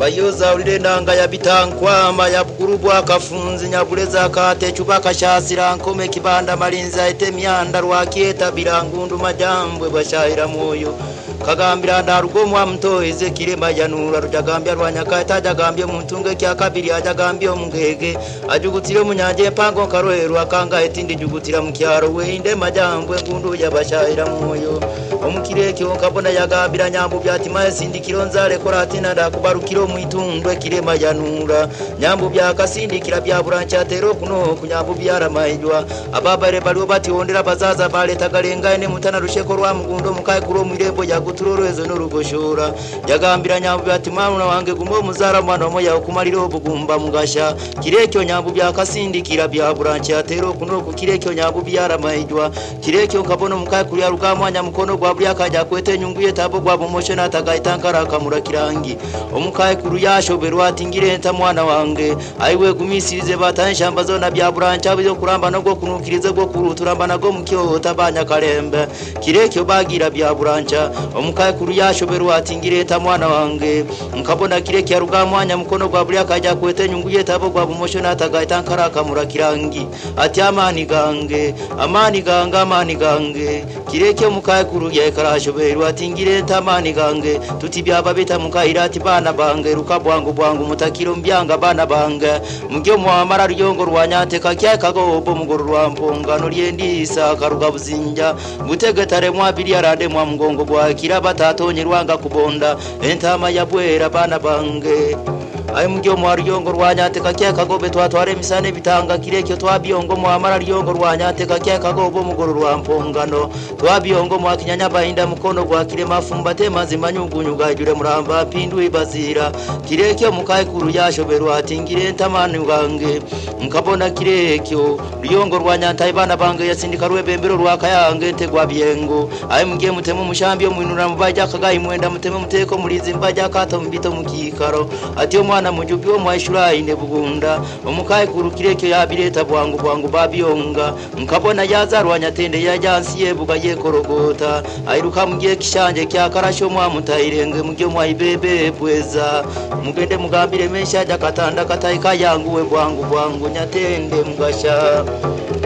ayoza ulendanga ya bitankwama ya bukurubu akafunzi nyabuleza kate chubaka shasira nkome kibanda malinza etemyanda rwakieta birangundu majambwe bashahira moyo kagambira ndarugomwa mtoeze kirema yanura rujagambya rwanyakata ajagambye muntunge kya kabiri ajagambye omungege ajugutire munyanje pango karoero akanga etindi jugutira mukyaro weinde majambwe ngundu yabashahira moyo omukireke okabona yagambira nyambu byatima sindikiro nzale koratina ndakubarukiro muitundwe kirema yanura nyambu byakasindikira bya buranchatero kuno kunyambu byaramayijwa ababare baliwo bationdera bazaza bale tagalenga ene mutana rusheko rwa mugundo mukaye kuro mwirembo yaguturoroezo n'urugoshora yagambira nyambu byatima mwana wange gumbo muzara mwana moya okumaliro obugumba mugasha kirekyo nyambu byakasindikira bya buranchatero kuno kukirekyo nyambu byaramayijwa kirekyo kabono mukaye kuri rugamwanya mukono gwa buli akaja kwete nyungu yetabo gwa bomosho natagaitankara kamura kirangi omukaye kuru yashoberwa atingire nta mwana wange aiwe gumisirize batanshamba zona bya burancha byo kuramba no go kunukirize go kuruturamba nago mukyo tabanya kalembe kirekyo bagira bya burancha omukaye kuru yashoberwa atingire nta mwana wange nkabona kirekyo rugamwanya mukono gwa buli akaja kwete nyungu yetabo gwa bomosho natagaitankara kamura kirangi ati amani gange kirekyo mukaye kuru yekarashoberwa atingire nta mani gange tuti byaba bita mukayira ati bana bange rukabwangu bwangu mutakiro mbyanga bana bange mugyo mwamara ryongo rwanyateka kyakagobo mugoro rwampongano ryendisa karuga buzinja gutegetare mwabiri arande mwa mgongo gwa kiraba tatonye rwanga kubonda entama yabwera bana bange ay mugyo mwaryongo rwanyateka kyakagobe twatware misane bitanga kirekyo twabiyongo mwamara ryongo rwanyateka kyakagobo mugoro rwampongano twabiyongo mwakinyanya bahinda mukono gwa kirema fumbate mazima nyugunyu gajure muramba pindu ibazira kirekyo mukaye kuru yashoberwa atingire ntamani wange nkabona kirekyo ryongo rwanyantaye bana bange yasindika rwebembero rwakayange ntegwa byengo ay mugiye mutemo mushambyo mwinura mubaja kagayi mwenda mutemo muteko mulizi mbaja kato mbito mukikaro atiyo mwana mujubi wo mwashura ine bugunda omukaye kuru kirekyo yabireta bwangu babiyonga nkabona yazarwanya tende yajansi yebuga yekorogota airuka mugiye kishanje kya karasho mwa mutayirenge mugyo mwayibebe bweza mugende mugambire mesha jakatanda katayika yanguwe bwangu nyatende mugasha